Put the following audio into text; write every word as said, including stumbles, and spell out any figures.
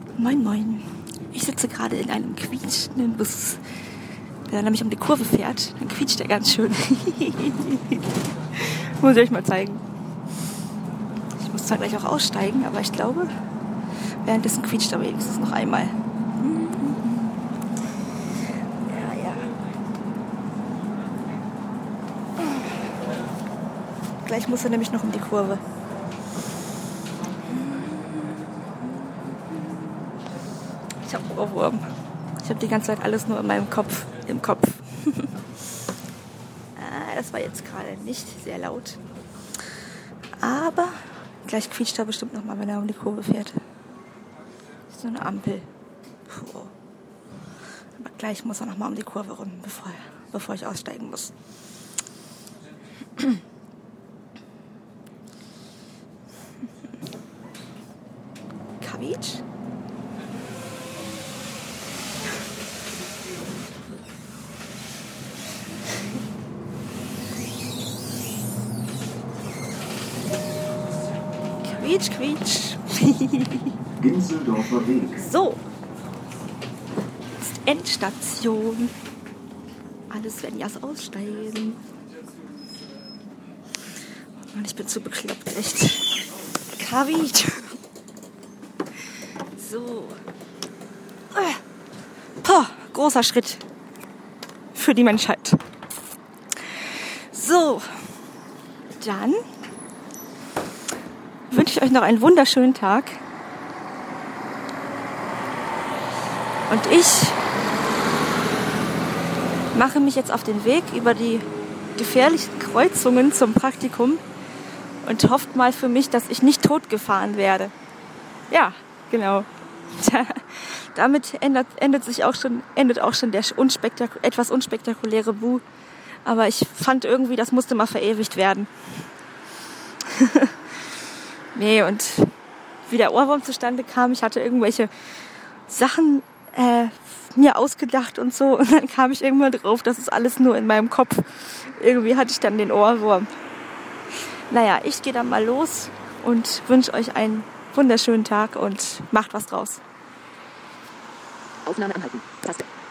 Moin Moin. Ich sitze gerade in einem quietschenden Bus. Wenn er nämlich um die Kurve fährt, dann quietscht er ganz schön. Muss ich euch mal zeigen. Ich muss zwar gleich auch aussteigen, aber ich glaube, währenddessen quietscht er wenigstens noch einmal. Ja, ja. Gleich muss er nämlich noch um die Kurve. Ich habe Ohrwurm. Ich habe die ganze Zeit alles nur in meinem Kopf, im Kopf. ah, das war jetzt gerade nicht sehr laut. Aber gleich quietscht er bestimmt nochmal, wenn er um die Kurve fährt. Das ist so eine Ampel. Puh. Aber gleich muss er nochmal um die Kurve rum, bevor, bevor ich aussteigen muss. Quietsch? Quietsch, quietsch. Ginseldorfer Weg. So. Ist Endstation. Alles werden jetzt aussteigen. Mann, ich bin zu bekloppt, echt. Quietsch. So. Poh, großer Schritt für die Menschheit. So. Dann wünsche ich euch noch einen wunderschönen Tag. Und ich mache mich jetzt auf den Weg über die gefährlichen Kreuzungen zum Praktikum und hofft mal für mich, dass ich nicht totgefahren werde. Ja, genau. Damit endet, endet sich auch schon, endet auch schon der unspektak- etwas unspektakuläre Bu. Aber ich fand irgendwie, das musste mal verewigt werden. Nee, und wie der Ohrwurm zustande kam, ich hatte irgendwelche Sachen äh, mir ausgedacht und so. Und dann kam ich irgendwann drauf, das ist alles nur in meinem Kopf. Irgendwie hatte ich dann den Ohrwurm. Naja, ich gehe dann mal los und wünsche euch einen wunderschönen Tag und macht was draus. Aufnahme anhalten.